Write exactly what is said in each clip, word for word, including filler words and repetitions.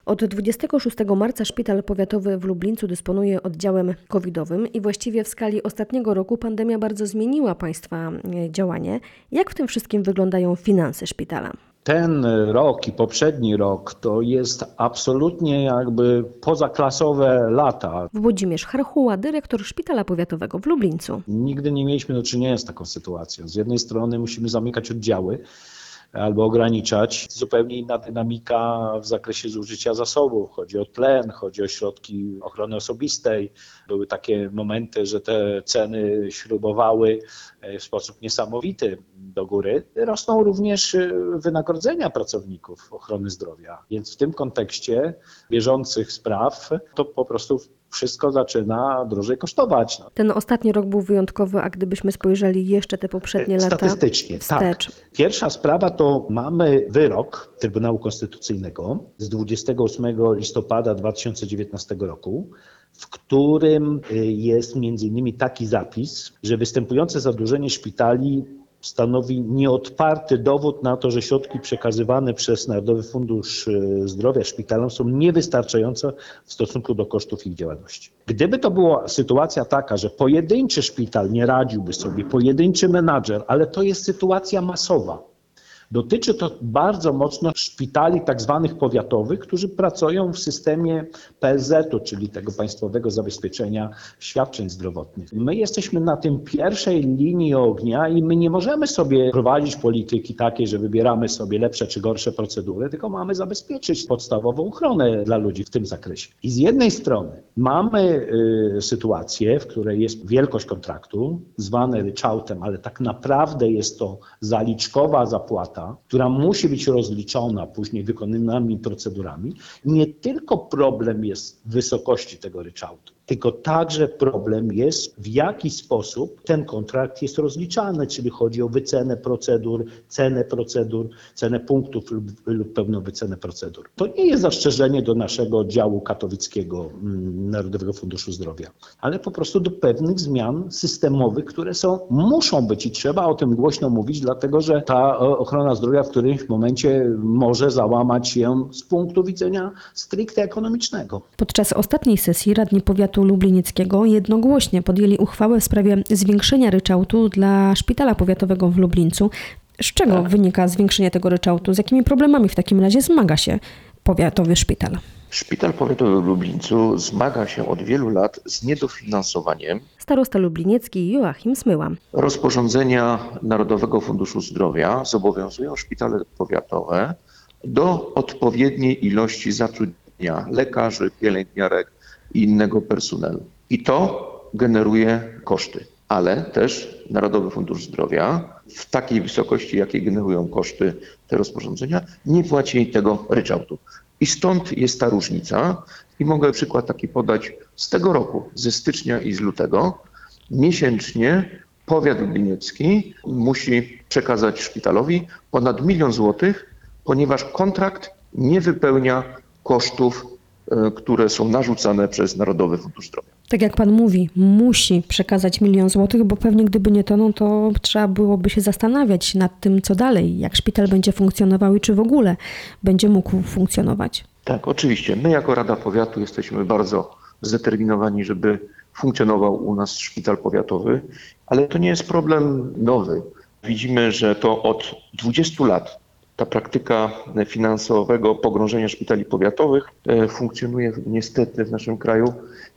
Od dwudziestego szóstego marca szpital powiatowy w Lublińcu dysponuje oddziałem covidowym i właściwie w skali ostatniego roku pandemia bardzo zmieniła Państwa działanie. Jak w tym wszystkim wyglądają finanse szpitala? Ten rok i poprzedni rok to jest absolutnie jakby pozaklasowe lata. Włodzimierz Harchuła, dyrektor szpitala powiatowego w Lublińcu. Nigdy nie mieliśmy do czynienia z taką sytuacją. Z jednej strony musimy zamykać oddziały albo ograniczać. Zupełnie inna dynamika w zakresie zużycia zasobów. Chodzi o tlen, chodzi o środki ochrony osobistej. Były takie momenty, że te ceny śrubowały w sposób niesamowity do góry. Rosną również wynagrodzenia pracowników ochrony zdrowia. Więc w tym kontekście bieżących spraw to po prostu wszystko zaczyna drożej kosztować. Ten ostatni rok był wyjątkowy, a gdybyśmy spojrzeli jeszcze te poprzednie lata Statystycznie, wstecz. tak. Pierwsza sprawa to mamy wyrok Trybunału Konstytucyjnego z dwudziestego ósmego listopada dwa tysiące dziewiętnastego roku, w którym jest między innymi taki zapis, że występujące zadłużenie szpitali stanowi nieodparty dowód na to, że środki przekazywane przez Narodowy Fundusz Zdrowia szpitalom są niewystarczające w stosunku do kosztów ich działalności. Gdyby to była sytuacja taka, że pojedynczy szpital nie radziłby sobie, pojedynczy menadżer, ale to jest sytuacja masowa. Dotyczy to bardzo mocno szpitali tak zwanych powiatowych, którzy pracują w systemie P S Z u, czyli tego Państwowego Zabezpieczenia Świadczeń Zdrowotnych. My jesteśmy na tym pierwszej linii ognia i my nie możemy sobie prowadzić polityki takiej, że wybieramy sobie lepsze czy gorsze procedury, tylko mamy zabezpieczyć podstawową ochronę dla ludzi w tym zakresie. I z jednej strony mamy y, sytuację, w której jest wielkość kontraktu, zwane ryczałtem, ale tak naprawdę jest to zaliczkowa zapłata, która musi być rozliczona później wykonanymi procedurami. Nie tylko problem jest w wysokości tego ryczałtu, tylko także problem jest, w jaki sposób ten kontrakt jest rozliczany, czyli chodzi o wycenę procedur, cenę procedur, cenę punktów lub, lub pełną wycenę procedur. To nie jest zastrzeżenie do naszego oddziału katowickiego Narodowego Funduszu Zdrowia, ale po prostu do pewnych zmian systemowych, które są, muszą być i trzeba o tym głośno mówić, dlatego że ta ochrona zdrowia w którymś momencie może załamać się z punktu widzenia stricte ekonomicznego. Podczas ostatniej sesji radni powiatu lublinieckiego jednogłośnie podjęli uchwałę w sprawie zwiększenia ryczałtu dla szpitala powiatowego w Lublińcu. Z czego tak. wynika zwiększenie tego ryczałtu? Z jakimi problemami w takim razie zmaga się powiatowy szpital? Szpital powiatowy w Lublińcu zmaga się od wielu lat z niedofinansowaniem. Starosta lubliniecki Joachim Smyła. Rozporządzenia Narodowego Funduszu Zdrowia zobowiązują szpitale powiatowe do odpowiedniej ilości zatrudnienia lekarzy, pielęgniarek i innego personelu. I to generuje koszty, ale też Narodowy Fundusz Zdrowia w takiej wysokości, jakiej generują koszty te rozporządzenia, nie płaci tego ryczałtu. I stąd jest ta różnica. I mogę przykład taki podać z tego roku, ze stycznia i z lutego. Miesięcznie powiat lubliniecki musi przekazać szpitalowi ponad milion złotych, ponieważ kontrakt nie wypełnia kosztów, które są narzucane przez Narodowy Fundusz Zdrowia. Tak jak pan mówi, musi przekazać milion złotych, bo pewnie gdyby nie to, no to trzeba byłoby się zastanawiać nad tym, co dalej, jak szpital będzie funkcjonował i czy w ogóle będzie mógł funkcjonować. Tak, oczywiście. My jako Rada Powiatu jesteśmy bardzo zdeterminowani, żeby funkcjonował u nas szpital powiatowy, ale to nie jest problem nowy. Widzimy, że to od dwudziestu lat ta praktyka finansowego pogrążenia szpitali powiatowych funkcjonuje niestety w naszym kraju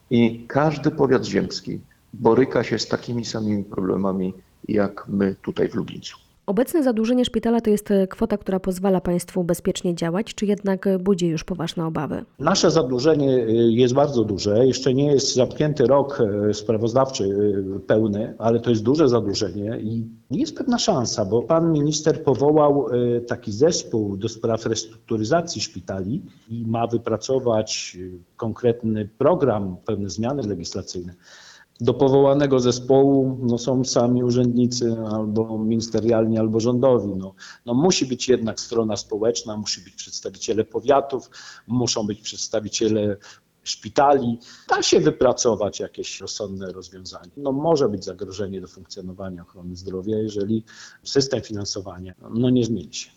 i każdy powiat ziemski boryka się z takimi samymi problemami jak my tutaj w Lublińcu. Obecne zadłużenie szpitala to jest kwota, która pozwala państwu bezpiecznie działać, czy jednak budzi już poważne obawy? Nasze zadłużenie jest bardzo duże. Jeszcze nie jest zamknięty rok sprawozdawczy pełny, ale to jest duże zadłużenie i jest pewna szansa, bo pan minister powołał taki zespół do spraw restrukturyzacji szpitali i ma wypracować konkretny program, pewne zmiany legislacyjne. Do powołanego zespołu no, są sami urzędnicy albo ministerialni, albo rządowi. No, no, musi być jednak strona społeczna, musi być przedstawiciele powiatów, muszą być przedstawiciele szpitali. Da się wypracować jakieś rozsądne rozwiązanie. No, może być zagrożenie do funkcjonowania ochrony zdrowia, jeżeli system finansowania no, nie zmieni się.